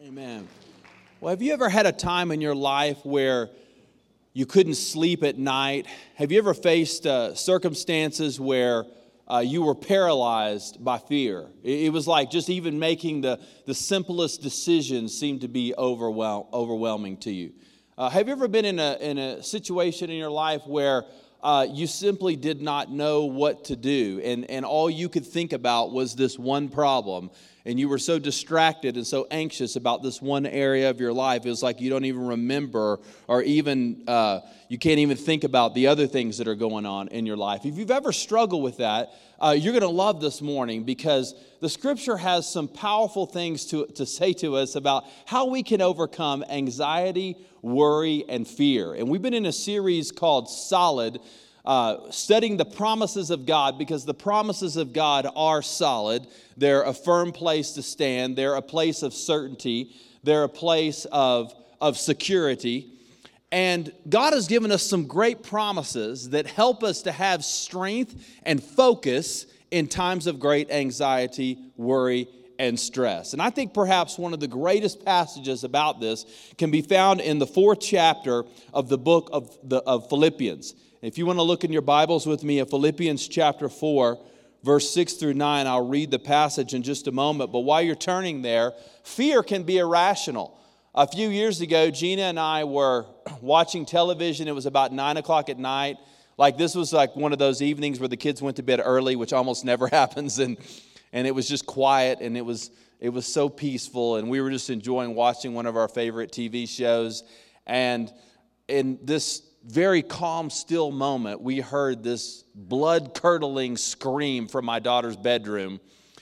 Amen. Well, have you ever had a time in your life where you couldn't sleep at night? Have you ever faced circumstances where you were paralyzed by fear? It was like just even making the simplest decisions seemed to be overwhelming to you. Have you ever been in a situation in your life where you simply did not know what to do, and all you could think about was this one problem, and you were so distracted and so anxious about this one area of your life, it was like you don't even remember, or even you can't even think about the other things that are going on in your life. If you've ever struggled with that, you're going to love this morning, because the Scripture has some powerful things to say to us about how we can overcome anxiety, worry, and fear. And we've been in a series called Solid, studying the promises of God, because the promises of God are solid. They're a firm place to stand. They're a place of certainty. They're a place of security. And God has given us some great promises that help us to have strength and focus in times of great anxiety, worry, and stress. And I think perhaps one of the greatest passages about this can be found in the 4th chapter of the book of Philippians. If you want to look in your Bibles with me at Philippians chapter 4, verse 6 through 9, I'll read the passage in just a moment. But while you're turning there, fear can be irrational. A few years ago, Gina and I were watching television. It was about 9 o'clock at night. Like, this was like one of those evenings where the kids went to bed early, which almost never happens. And it was just quiet, and it was so peaceful. And we were just enjoying watching one of our favorite TV shows. And in this very calm, still moment, we heard this blood-curdling scream from my daughter's bedroom.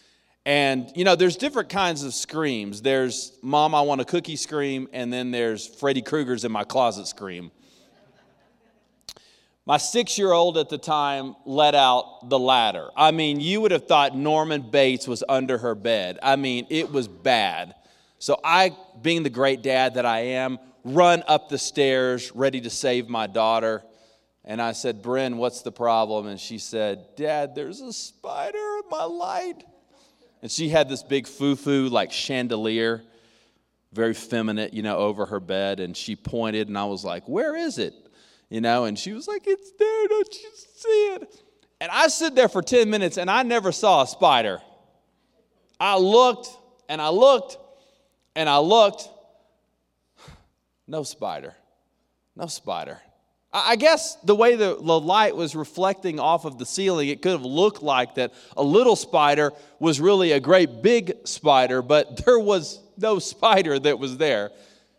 And, you know, there's different kinds of screams. There's "Mom, I want a cookie" scream, and then there's Freddy Krueger's "in my closet" scream. My 6-year-old at the time let out the latter. I mean, you would have thought Norman Bates was under her bed. I mean, it was bad. So I, being the great dad that I am, run up the stairs ready to save my daughter. And I said, "Bryn, what's the problem?" And she said, "Dad, there's a spider in my light." And she had this big foo-foo like chandelier, very feminine, over her bed. And she pointed, and I was like, "Where is it?" And she was like, "It's there, don't you see it?" And I stood there for 10 minutes, and I never saw a spider. I looked, and I looked, and I looked. No spider. No spider. I guess the way the light was reflecting off of the ceiling, it could have looked like that a little spider was really a great big spider, but there was no spider that was there.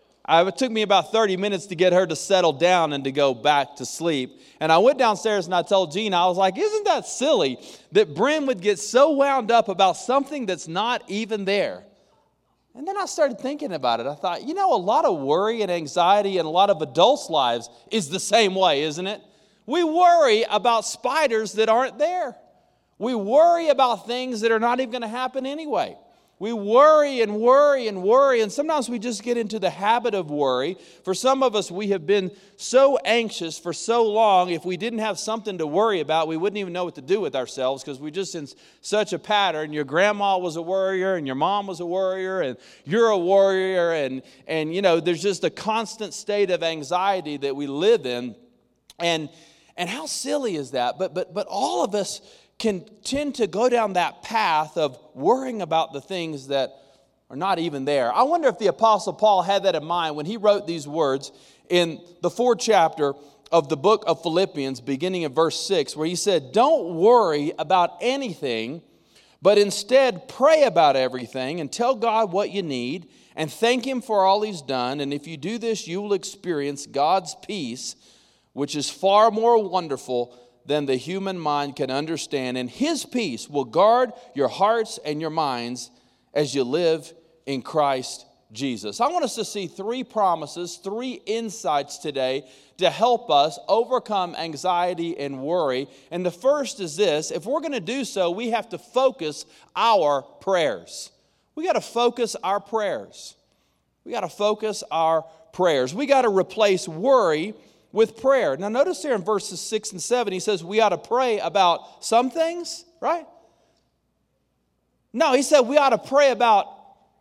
It took me about 30 minutes to get her to settle down and to go back to sleep. And I went downstairs and I told Gina, I was like, "Isn't that silly that Bryn would get so wound up about something that's not even there?" And then I started thinking about it. I thought, a lot of worry and anxiety in a lot of adults' lives is the same way, isn't it? We worry about spiders that aren't there. We worry about things that are not even going to happen anyway. We worry and worry and worry, and sometimes we just get into the habit of worry. For some of us, we have been so anxious for so long, if we didn't have something to worry about, we wouldn't even know what to do with ourselves, because we're just in such a pattern. Your grandma was a worrier, and your mom was a worrier, and you're a worrier, and there's just a constant state of anxiety that we live in. And how silly is that? But all of us can tend to go down that path of worrying about the things that are not even there. I wonder if the Apostle Paul had that in mind when he wrote these words in the 4th chapter of the book of Philippians, beginning in verse 6, where he said, "Don't worry about anything, but instead pray about everything and tell God what you need and thank Him for all He's done. And if you do this, you will experience God's peace, which is far more wonderful than the human mind can understand. And His peace will guard your hearts and your minds as you live in Christ Jesus." I want us to see 3 promises, 3 insights today to help us overcome anxiety and worry. And the first is this: if we're going to do so, we have to focus our prayers. We got to focus our prayers. We got to focus our prayers. We got to replace worry with prayer. Now notice here in verses 6 and 7, he says we ought to pray about some things, right? No, he said we ought to pray about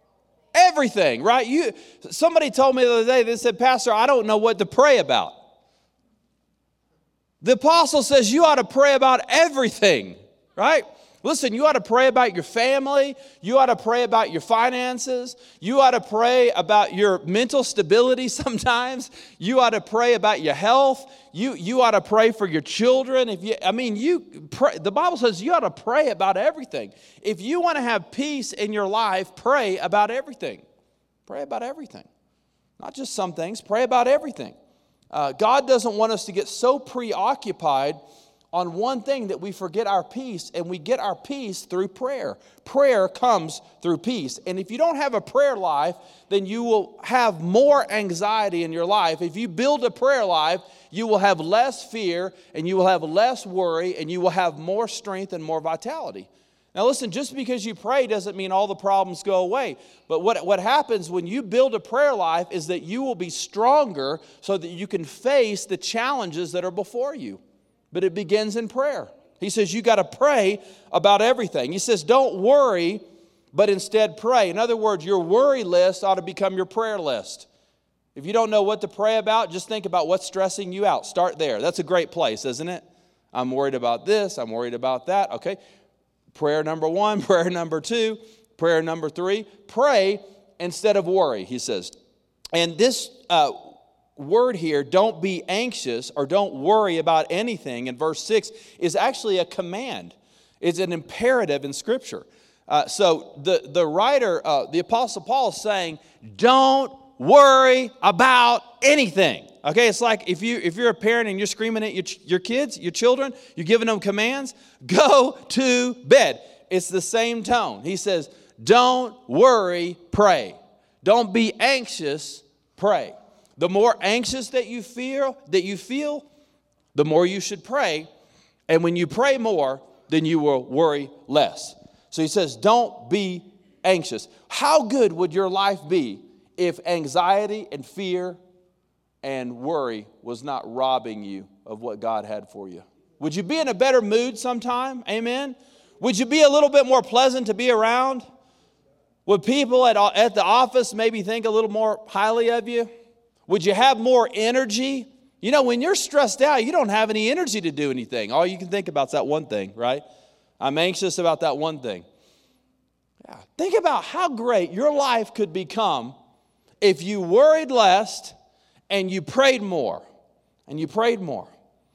Everything, right? Somebody told me the other day, they said, Pastor, I don't know what to pray about. The apostle says you ought to pray about everything, right? Listen, you ought to pray about your family. You ought to pray about your finances. You ought to pray about your mental stability sometimes. You ought to pray about your health. You ought to pray for your children. The Bible says you ought to pray about everything. If you want to have peace in your life, pray about everything. Pray about everything. Not just some things, pray about everything. God doesn't want us to get so preoccupied on one thing that we forget our peace, and we get our peace through prayer. Prayer comes through peace. And if you don't have a prayer life, then you will have more anxiety in your life. If you build a prayer life, you will have less fear, and you will have less worry, and you will have more strength and more vitality. Now listen, just because you pray doesn't mean all the problems go away. But what happens when you build a prayer life is that you will be stronger so that you can face the challenges that are before you. But it begins in prayer. He says you got to pray about everything. He says don't worry, but instead pray. In other words, your worry list ought to become your prayer list. If you don't know what to pray about, just think about what's stressing you out. Start there. That's a great place, isn't it? I'm worried about this. I'm worried about that. Okay. Prayer number 1, prayer number 2, prayer number 3. Pray instead of worry, he says. And this word here, don't be anxious or don't worry about anything, in verse 6, is actually a command. It's an imperative in Scripture. So the writer, the Apostle Paul is saying, don't worry about anything. Okay, it's like if you're a parent and you're screaming at your kids, your children, you're giving them commands, go to bed. It's the same tone. He says, don't worry, pray. Don't be anxious, pray. The more anxious that you feel, the more you should pray. And when you pray more, then you will worry less. So he says, don't be anxious. How good would your life be if anxiety and fear and worry was not robbing you of what God had for you? Would you be in a better mood sometime? Amen? Would you be a little bit more pleasant to be around? Would people at the office maybe think a little more highly of you? Would you have more energy? You know, when you're stressed out, you don't have any energy to do anything. All you can think about is that one thing, right? I'm anxious about that one thing. Yeah. Think about how great your life could become if you worried less and you prayed more. And you prayed more.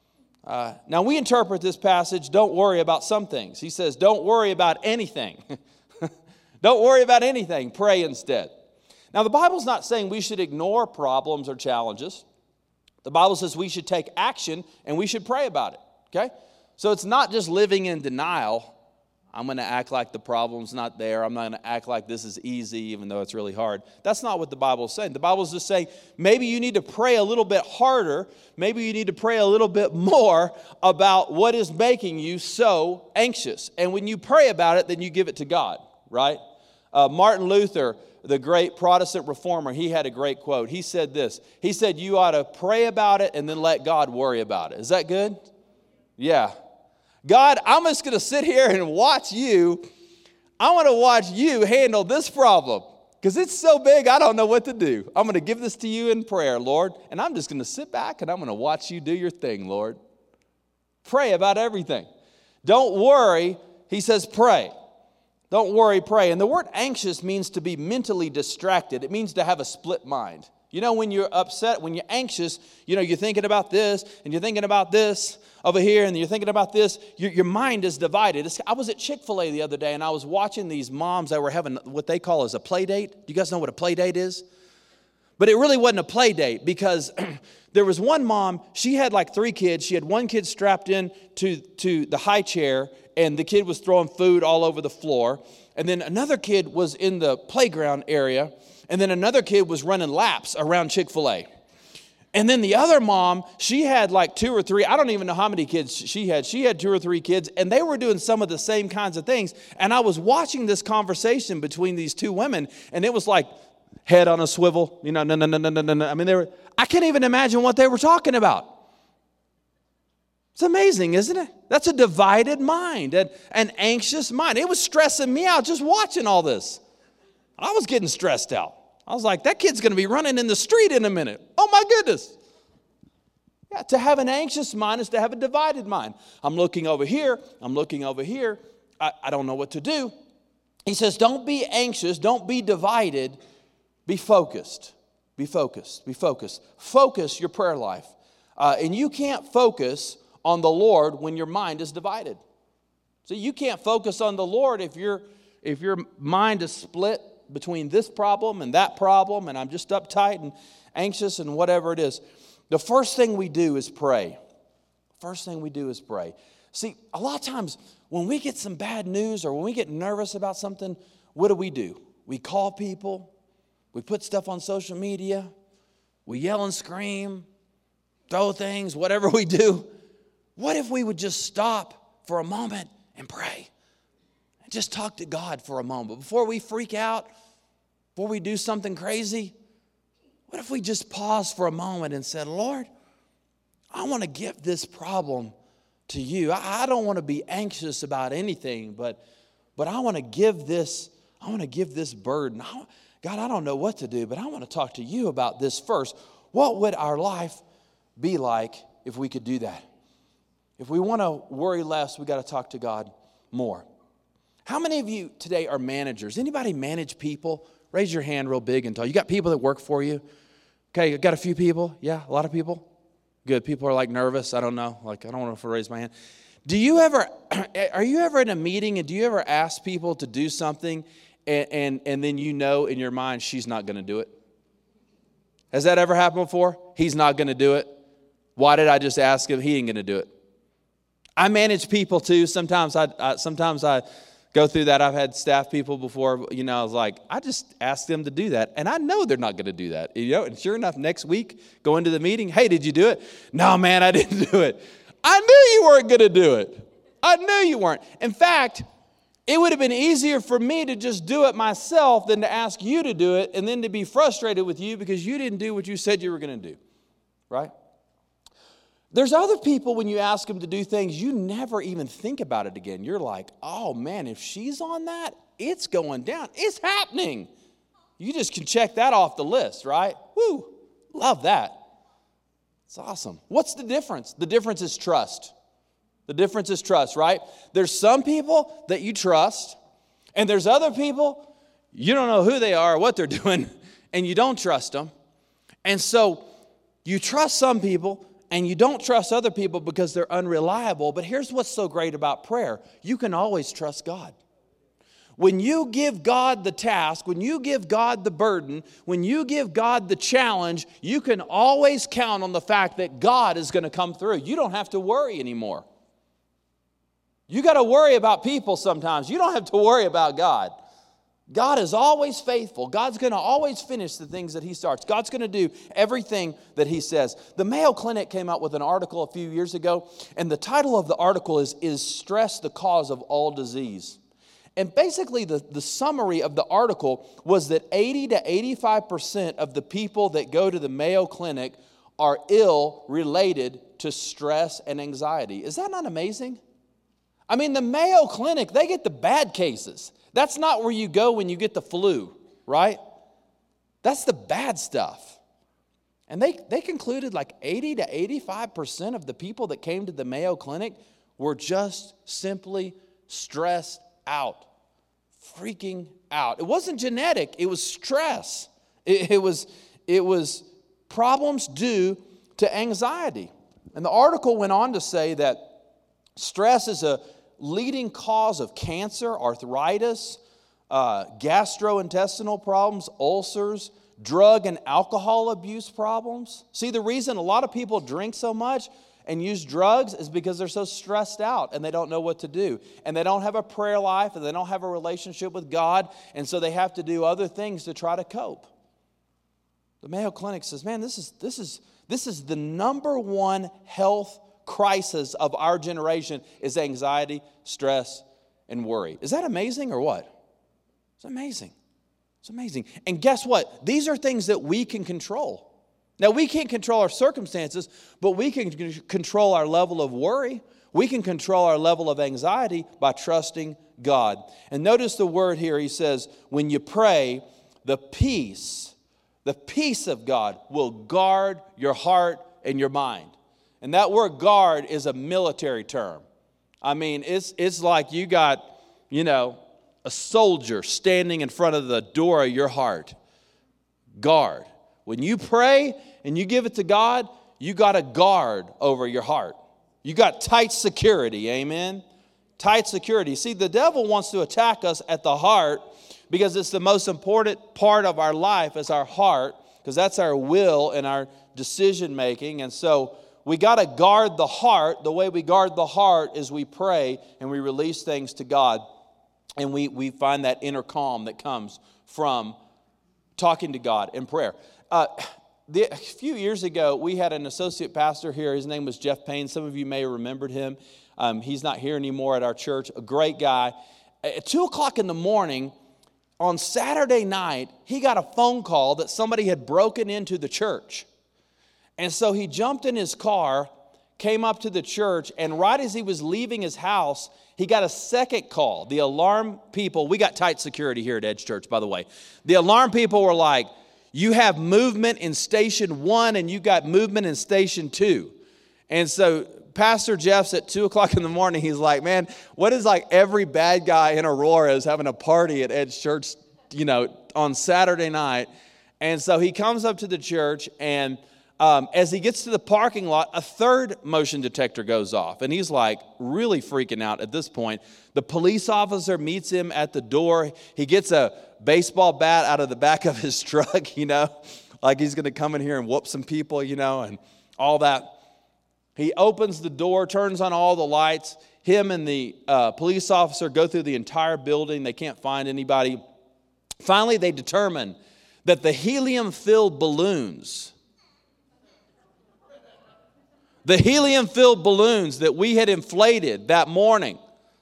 Now we interpret this passage, don't worry about some things. He says, don't worry about anything. Don't worry about anything. Pray instead. Now, the Bible's not saying we should ignore problems or challenges. The Bible says we should take action and we should pray about it, okay? So it's not just living in denial. I'm going to act like the problem's not there. I'm not going to act like this is easy even though it's really hard. That's not what the Bible's saying. The Bible's just saying maybe you need to pray a little bit harder. Maybe you need to pray a little bit more about what is making you so anxious. And when you pray about it, then you give it to God, right? Martin Luther, the great Protestant reformer, he had a great quote. He said this. He said, you ought to pray about it and then let God worry about it. Is that good? Yeah. God, I'm just going to sit here and watch you. I want to watch you handle this problem because it's so big I don't know what to do. I'm going to give this to you in prayer, Lord, and I'm just going to sit back and I'm going to watch you do your thing, Lord. Pray about everything. Don't worry. He says pray. Don't worry, pray. And the word anxious means to be mentally distracted. It means to have a split mind. You know, when you're upset, when you're anxious, you know, you're thinking about this and you're thinking about this over here and you're thinking about this. Your mind is divided. I was at Chick-fil-A the other day and I was watching these moms that were having what they call as a play date. Do you guys know what a play date is? But it really wasn't a play date because there was one mom, she had like 3 kids. She had one kid strapped in to the high chair and the kid was throwing food all over the floor. And then another kid was in the playground area. And then another kid was running laps around Chick-fil-A. And then the other mom, she had like 2 or 3, I don't even know how many kids she had. She had 2 or 3 kids, and they were doing some of the same kinds of things. And I was watching this conversation between these 2 women, and it was like head on a swivel, you know, no. I mean, I can't even imagine what they were talking about. It's amazing, isn't it? That's a divided mind, an anxious mind. It was stressing me out just watching all this. I was getting stressed out. I was like, that kid's going to be running in the street in a minute. Oh, my goodness. Yeah, to have an anxious mind is to have a divided mind. I'm looking over here. I'm looking over here. I don't know what to do. He says, don't be anxious. Don't be divided. Be focused. Be focused. Be focused. Focus your prayer life. And you can't focus on the Lord when your mind is divided. So you can't focus on the Lord if your mind is split between this problem and that problem, and I'm just uptight and anxious and whatever it is. The first thing we do is pray. First thing we do is pray. See, a lot of times when we get some bad news or when we get nervous about something, what do? We call people. We put stuff on social media. We yell and scream, throw things, whatever we do. What if we would just stop for a moment and pray? And just talk to God for a moment. Before we freak out, before we do something crazy, what if we just paused for a moment and said, Lord, I want to give this problem to you. I don't want to be anxious about anything, but I want to give this burden. God, I don't know what to do, but I want to talk to you about this first. What would our life be like if we could do that? If we want to worry less, we got to talk to God more. How many of you today are managers? Anybody manage people? Raise your hand real big and tall. You got people that work for you? Okay, you got a few people? Yeah, a lot of people? Good. People are like nervous. I don't know. Like, I don't know if I raise my hand. Are you ever in a meeting and do you ever ask people to do something and then you know in your mind she's not going to do it? Has that ever happened before? He's not going to do it. Why did I just ask him? He ain't going to do it. I manage people too. Sometimes I go through that. I've had staff people before, I was like, I just asked them to do that. And I know they're not going to do that. And sure enough, next week, go into the meeting. Hey, did you do it? No, man, I didn't do it. I knew you weren't going to do it. I knew you weren't. In fact, it would have been easier for me to just do it myself than to ask you to do it and then to be frustrated with you because you didn't do what you said you were going to do. Right? There's other people, when you ask them to do things, you never even think about it again. You're like, oh, man, if she's on that, it's going down. It's happening. You just can check that off the list, right? Woo, love that. It's awesome. What's the difference? The difference is trust. The difference is trust, right? There's some people that you trust, and there's other people, you don't know who they are or what they're doing, and you don't trust them. And so you trust some people, and you don't trust other people because they're unreliable. But here's what's so great about prayer. You can always trust God. When you give God the task, when you give God the burden, when you give God the challenge, you can always count on the fact that God is going to come through. You don't have to worry anymore. You got to worry about people sometimes. You don't have to worry about God. God is always faithful. God's going to always finish the things that He starts. God's going to do everything that He says. The Mayo Clinic came out with an article a few years ago, and the title of the article is Stress the Cause of All Disease. And basically the summary of the article was that 80 to 85% of the people that go to the Mayo Clinic are ill related to stress and anxiety. Is that not amazing? I mean, the Mayo Clinic, they get the bad cases. That's not where you go when you get the flu, right? That's the bad stuff. And they concluded like 80 to 85% of the people that came to the Mayo Clinic were just simply stressed out, freaking out. It wasn't genetic, it was stress. It was problems due to anxiety. And the article went on to say that stress is a leading cause of cancer, arthritis, gastrointestinal problems, ulcers, drug and alcohol abuse problems. See, the reason a lot of people drink so much and use drugs is because they're so stressed out and they don't know what to do. And they don't have a prayer life and they don't have a relationship with God, and so they have to do other things to try to cope. The Mayo Clinic says, man, this is the number one health crisis of our generation is anxiety, stress, and worry. Is that amazing or what? It's amazing. It's amazing. And guess what? These are things that we can control. Now, we can't control our circumstances, but we can control our level of worry. We can control our level of anxiety by trusting God. And notice the word here. He says, when you pray, the peace of God will guard your heart and your mind. And that word guard is a military term. I mean, it's like you got, a soldier standing in front of the door of your heart. Guard. When you pray and you give it to God, you got a guard over your heart. You got tight security, amen? Tight security. See, the devil wants to attack us at the heart because it's the most important part of our life is our heart, because that's our will and our decision making. And so we got to guard the heart. The way we guard the heart is we pray and we release things to God. And we find that inner calm that comes from talking to God in prayer. A few years ago, we had an associate pastor here. His name was Jeff Payne. Some of you may have remembered him. He's not here anymore at our church. A great guy. At 2 o'clock in the morning, on Saturday night, he got a phone call that somebody had broken into the church. And so he jumped in his car, came up to the church, and right as he was leaving his house, he got a second call. The alarm people, we got tight security here at Edge Church, by the way. The alarm people were like, you have movement in station 1 and you got movement in station 2. And so Pastor Jeff's at 2 o'clock in the morning. He's like, man, what is like every bad guy in Aurora is having a party at Edge Church, on Saturday night. And so he comes up to the church, and as he gets to the parking lot, a third motion detector goes off. And he's like really freaking out at this point. The police officer meets him at the door. He gets a baseball bat out of the back of his truck, like he's going to come in here and whoop some people, and all that. He opens the door, turns on all the lights. Him and the police officer go through the entire building. They can't find anybody. Finally, they determine that the helium-filled balloons that we had inflated that morning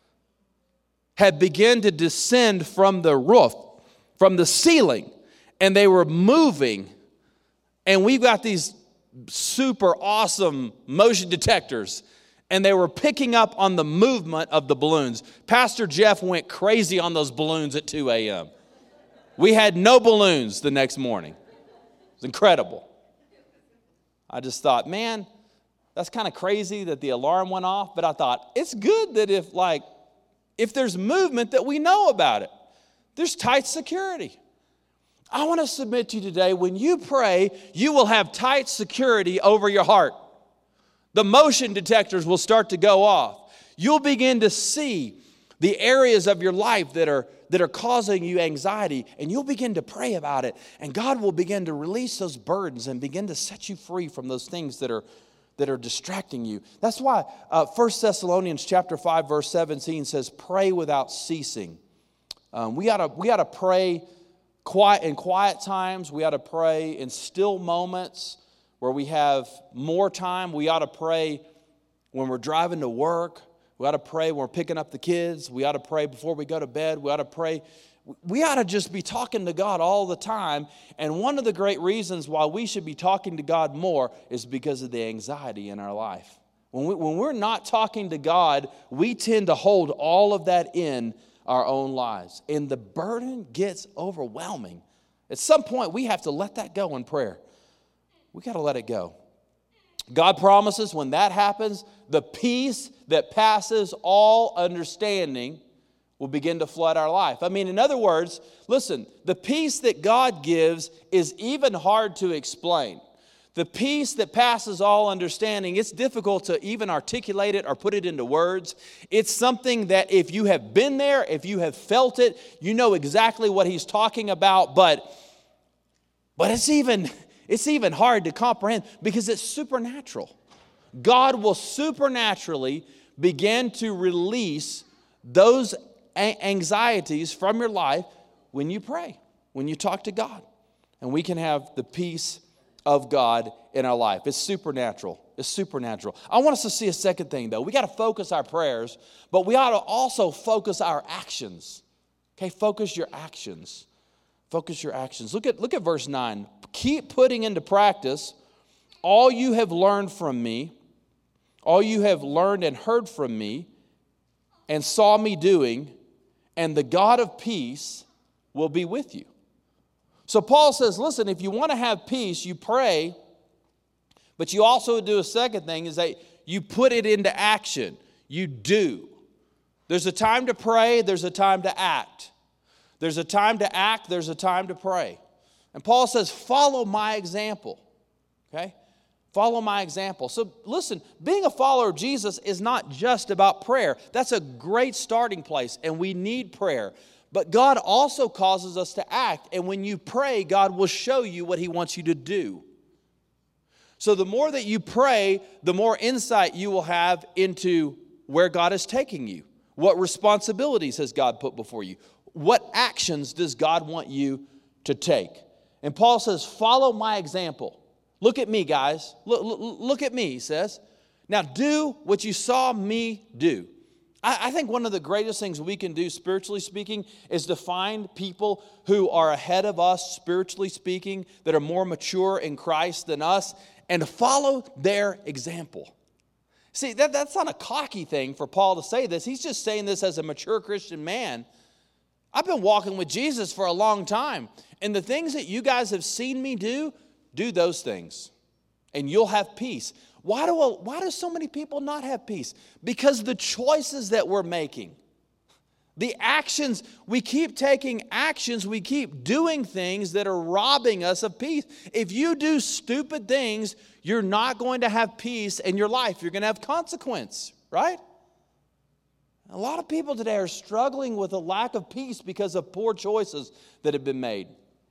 had begun to descend from the roof, from the ceiling, and they were moving. And we've got these super awesome motion detectors, and they were picking up on the movement of the balloons. Pastor Jeff went crazy on those balloons at 2 a.m. We had no balloons the next morning. It was incredible. I just thought, man, that's kind of crazy that the alarm went off, but I thought it's good that if there's movement that we know about it. There's tight security. I want to submit to you today, when you pray, you will have tight security over your heart. The motion detectors will start to go off. You'll begin to see the areas of your life that are causing you anxiety, and you'll begin to pray about it, and God will begin to release those burdens and begin to set you free from those things that are distracting you. That's why 1 Thessalonians chapter 5, verse 17 says, pray without ceasing. We gotta pray in quiet times. We ought to pray in still moments where we have more time. We ought to pray when we're driving to work. We ought to pray when we're picking up the kids. We ought to pray before we go to bed. We ought to pray. We ought to just be talking to God all the time. And one of the great reasons why we should be talking to God more is because of the anxiety in our life. When we're not talking to God, we tend to hold all of that in our own lives. And the burden gets overwhelming. At some point, we have to let that go in prayer. We got to let it go. God promises when that happens, the peace that passes all understanding will begin to flood our life. I mean, in other words, listen, the peace that God gives is even hard to explain. The peace that passes all understanding, it's difficult to even articulate it or put it into words. It's something that if you have been there, if you have felt it, you know exactly what he's talking about, but it's even hard to comprehend because it's supernatural. God will supernaturally begin to release those anxieties from your life when you pray, when you talk to God. And we can have the peace of God in our life. It's supernatural. It's supernatural. I want us to see a second thing, though. We got to focus our prayers, but we ought to also focus our actions. Okay, focus your actions. Focus your actions. Look at verse 9. Keep putting into practice all you have learned from me, all you have learned and heard from me and saw me doing, and the God of peace will be with you. So Paul says, listen, if you want to have peace, you pray, but you also do a second thing, is that you put it into action. You do. There's a time to pray, there's a time to act. There's a time to act, there's a time to pray. And Paul says, follow my example. Okay? Follow my example. So listen, being a follower of Jesus is not just about prayer. That's a great starting place, and we need prayer. But God also causes us to act. And when you pray, God will show you what He wants you to do. So the more that you pray, the more insight you will have into where God is taking you. What responsibilities has God put before you? What actions does God want you to take? And Paul says, follow my example. Look at me, guys. Look at me, he says. Now do what you saw me do. I think one of the greatest things we can do, spiritually speaking, is to find people who are ahead of us, spiritually speaking, that are more mature in Christ than us, and to follow their example. See, that's not a cocky thing for Paul to say this. He's just saying this as a mature Christian man. I've been walking with Jesus for a long time, and the things that you guys have seen me do those things, and you'll have peace. Why do so many people not have peace? Because the choices that we're making, the actions, we keep taking actions, we keep doing things that are robbing us of peace. If you do stupid things, you're not going to have peace in your life. You're going to have consequence, right? A lot of people today are struggling with a lack of peace because of poor choices that have been made.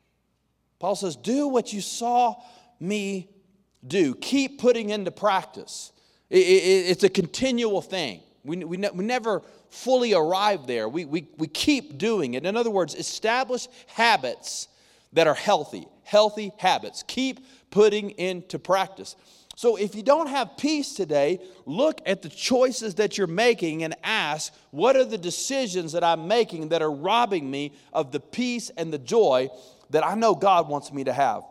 Paul says, do what you saw me do. Keep putting into practice. It's a continual thing. We never fully arrive there. We keep doing it. In other words, establish habits that are healthy habits. Keep putting into practice. So if you don't have peace today, look at the choices that you're making and ask, what are the decisions that I'm making that are robbing me of the peace and the joy that I know God wants me to have?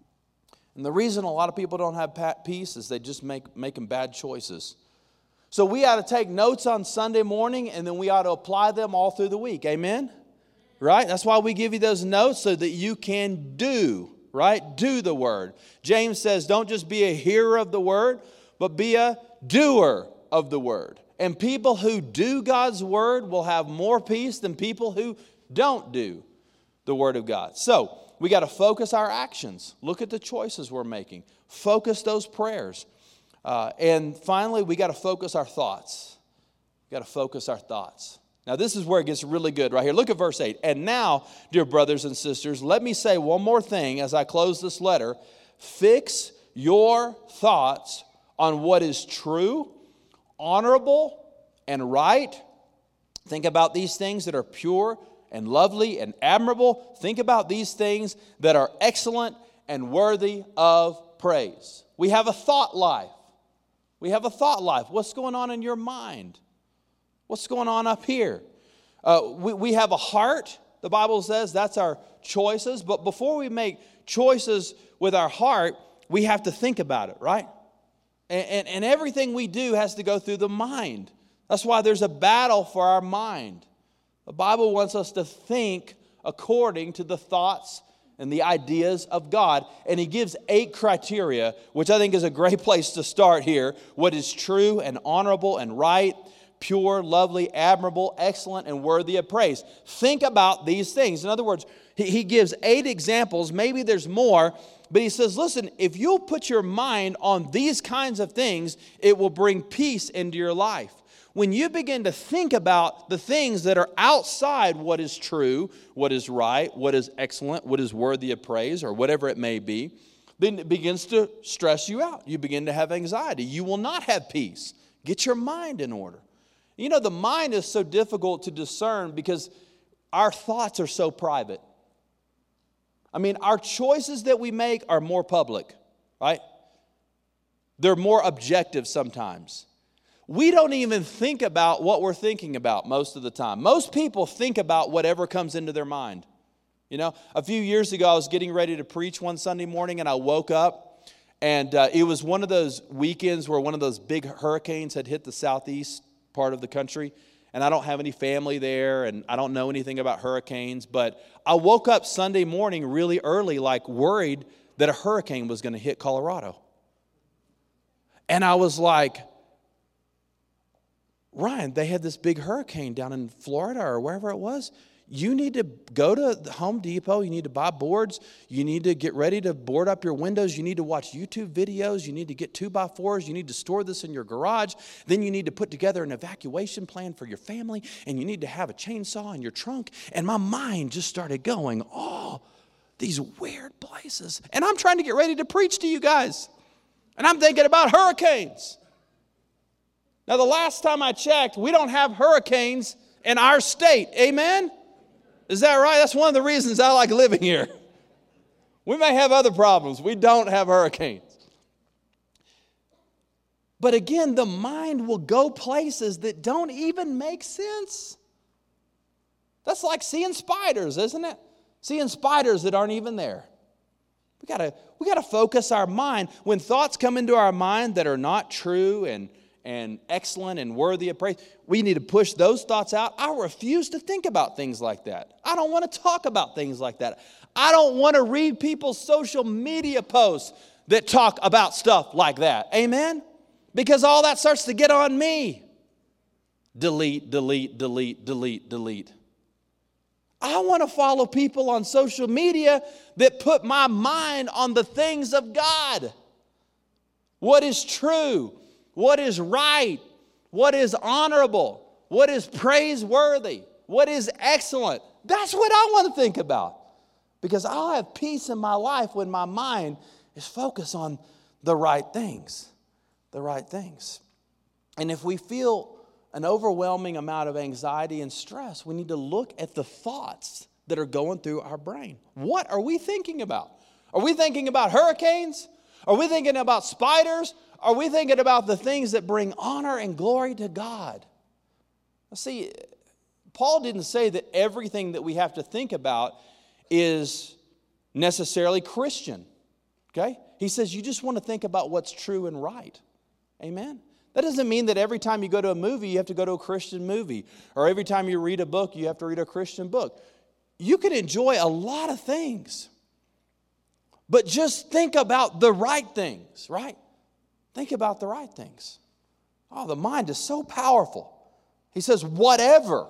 And the reason a lot of people don't have peace is they just making bad choices. So we ought to take notes on Sunday morning, and then we ought to apply them all through the week. Amen? Right? That's why we give you those notes, so that you can do, right? Do the word. James says, don't just be a hearer of the word, but be a doer of the word. And people who do God's word will have more peace than people who don't do the word of God. So we got to focus our actions. Look at the choices we're making. Focus those prayers. And finally, we got to focus our thoughts. We got to focus our thoughts. Now, this is where it gets really good right here. Look at verse 8. And now, dear brothers and sisters, let me say one more thing as I close this letter. Fix your thoughts on what is true, honorable, and right. Think about these things that are pure and lovely and admirable. Think about these things that are excellent and worthy of praise. We have a thought life. We have a thought life. What's going on in your mind? What's going on up here? We have a heart. The Bible says that's our choices. But before we make choices with our heart, we have to think about it, right? And everything we do has to go through the mind. That's why there's a battle for our mind. The Bible wants us to think according to the thoughts and the ideas of God. And He gives 8 criteria, which I think is a great place to start here. What is true and honorable and right, pure, lovely, admirable, excellent, and worthy of praise. Think about these things. In other words, He gives 8 examples. Maybe there's more. But He says, listen, if you'll put your mind on these kinds of things, it will bring peace into your life. When you begin to think about the things that are outside what is true, what is right, what is excellent, what is worthy of praise, or whatever it may be, then it begins to stress you out. You begin to have anxiety. You will not have peace. Get your mind in order. You know, the mind is so difficult to discern because our thoughts are so private. I mean, our choices that we make are more public, right? They're more objective sometimes. We don't even think about what we're thinking about most of the time. Most people think about whatever comes into their mind. You know, a few years ago, I was getting ready to preach one Sunday morning, and I woke up, And it was one of those weekends where one of those big hurricanes had hit the southeast part of the country. And I don't have any family there, and I don't know anything about hurricanes. But I woke up Sunday morning really early, like worried that a hurricane was going to hit Colorado. And I was like, Ryan, they had this big hurricane down in Florida or wherever it was. You need to go to the Home Depot. You need to buy boards. You need to get ready to board up your windows. You need to watch YouTube videos. You need to get 2x4s. You need to store this in your garage. Then you need to put together an evacuation plan for your family. And you need to have a chainsaw in your trunk. And my mind just started going, oh, these weird places. And I'm trying to get ready to preach to you guys. And I'm thinking about hurricanes. Now, the last time I checked, we don't have hurricanes in our state. Amen? Is that right? That's one of the reasons I like living here. We may have other problems. We don't have hurricanes. But again, the mind will go places that don't even make sense. That's like seeing spiders, isn't it? Seeing spiders that aren't even there. We gotta focus our mind. When thoughts come into our mind that are not true and excellent and worthy of praise, we need to push those thoughts out. I refuse to think about things like that. I don't want to talk about things like that. I don't want to read people's social media posts that talk about stuff like that. Amen? Because all that starts to get on me. Delete, delete, delete, delete, delete. I want to follow people on social media that put my mind on the things of God. What is true? What is right? What is honorable? What is praiseworthy? What is excellent? That's what I want to think about. Because I'll have peace in my life when my mind is focused on the right things. The right things. And if we feel an overwhelming amount of anxiety and stress, we need to look at the thoughts that are going through our brain. What are we thinking about? Are we thinking about hurricanes? Are we thinking about spiders? Are we thinking about the things that bring honor and glory to God? See, Paul didn't say that everything that we have to think about is necessarily Christian. Okay? He says you just want to think about what's true and right. Amen? That doesn't mean that every time you go to a movie, you have to go to a Christian movie. Or every time you read a book, you have to read a Christian book. You can enjoy a lot of things. But just think about the right things, right? Think about the right things. Oh, the mind is so powerful. He says, whatever.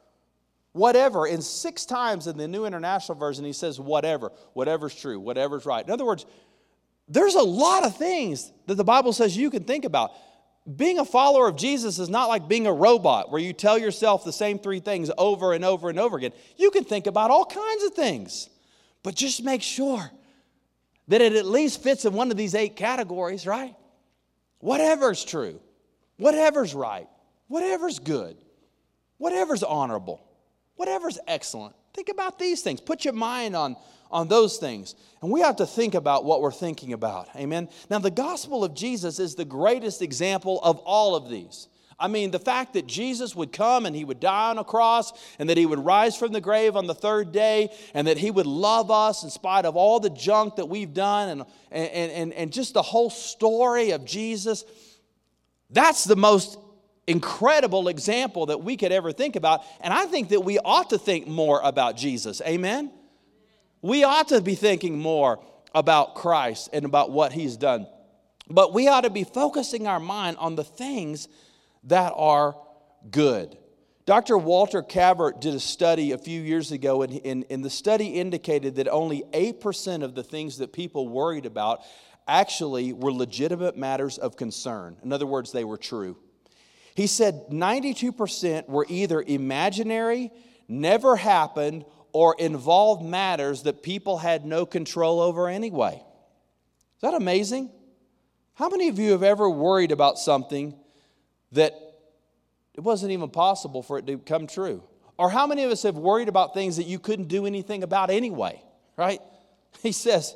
And 6 times in the New International Version, he says, whatever. Whatever's true. Whatever's right. In other words, there's a lot of things that the Bible says you can think about. Being a follower of Jesus is not like being a robot where you tell yourself the same 3 things over and over and over again. You can think about all kinds of things. But just make sure that it at least fits in one of these 8 categories, right? Whatever's true, whatever's right, whatever's good, whatever's honorable, whatever's excellent. Think about these things. Put your mind on those things. And we have to think about what we're thinking about. Amen. Now, the gospel of Jesus is the greatest example of all of these. I mean, the fact that Jesus would come and he would die on a cross and that he would rise from the grave on the 3rd day and that he would love us in spite of all the junk that we've done and just the whole story of Jesus. That's the most incredible example that we could ever think about. And I think that we ought to think more about Jesus. Amen? We ought to be thinking more about Christ and about what he's done. But we ought to be focusing our mind on the things that are good. Dr. Walter Cavert did a study a few years ago, and the study indicated that only 8% of the things that people worried about actually were legitimate matters of concern. In other words, they were true. He said 92% were either imaginary, never happened, or involved matters that people had no control over anyway. Is that amazing? How many of you have ever worried about something that it wasn't even possible for it to come true? Or how many of us have worried about things that you couldn't do anything about anyway, right? He says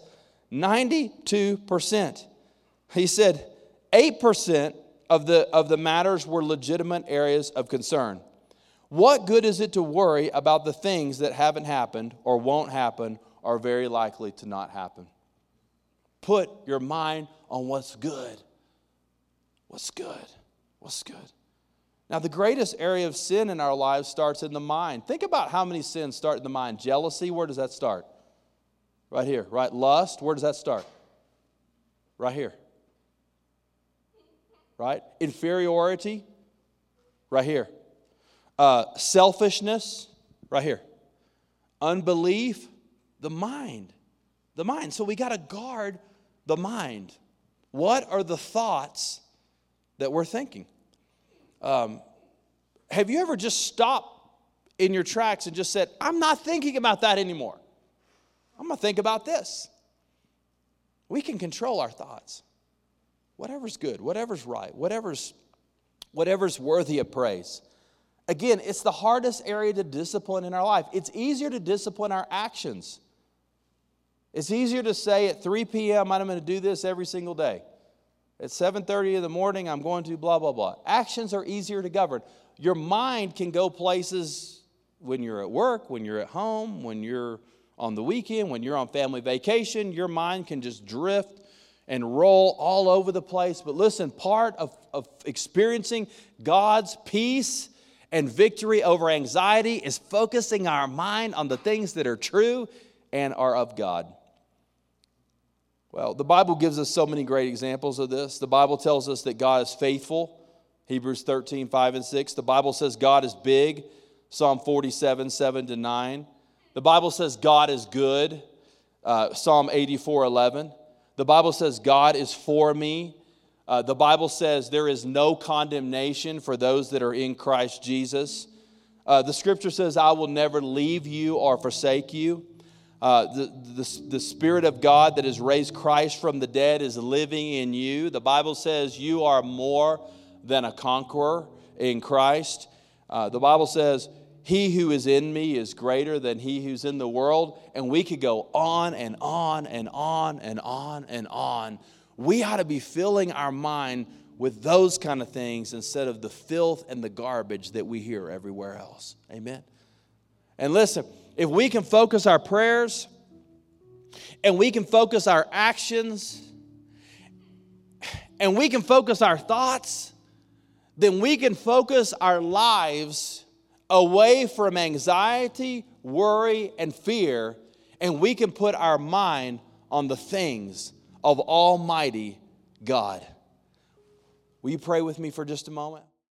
92%. He said 8% of the matters were legitimate areas of concern. What good is it to worry about the things that haven't happened or won't happen or are very likely to not happen? put your mind on what's good. What's good? What's good? Now, the greatest area of sin in our lives starts in the mind. Think about how many sins start in the mind. Jealousy, where does that start? Right here, right? Lust, where does that start? Right here. Right? Inferiority, right here. Selfishness, right here. Unbelief, the mind. The mind. So we got to guard the mind. What are the thoughts that we're thinking? Have you ever just stopped in your tracks and just said, I'm not thinking about that anymore. I'm going to think about this. We can control our thoughts. Whatever's good, whatever's right, whatever's worthy of praise. Again, it's the hardest area to discipline in our life. It's easier to discipline our actions. It's easier to say at 3 p.m., I'm going to do this every single day. At 7:30 in the morning, I'm going to blah, blah, blah. Actions are easier to govern. Your mind can go places when you're at work, when you're at home, when you're on the weekend, when you're on family vacation. Your mind can just drift and roll all over the place. But listen, part of experiencing God's peace and victory over anxiety is focusing our mind on the things that are true and are of God. Well, the Bible gives us so many great examples of this. The Bible tells us that God is faithful. Hebrews 13, 5 and 6. The Bible says God is big. Psalm 47, 7 to 9. The Bible says God is good. Psalm 84, 11. The Bible says God is for me. The Bible says there is no condemnation for those that are in Christ Jesus. The Scripture says I will never leave you or forsake you. The Spirit of God that has raised Christ from the dead is living in you. The Bible says you are more than a conqueror in Christ. The Bible says he who is in me is greater than he who's in the world. And we could go on and on and on and on and on. We ought to be filling our mind with those kind of things instead of the filth and the garbage that we hear everywhere else. Amen. And listen, if we can focus our prayers and we can focus our actions and we can focus our thoughts, then we can focus our lives away from anxiety, worry, and fear, and we can put our mind on the things of Almighty God. Will you pray with me for just a moment?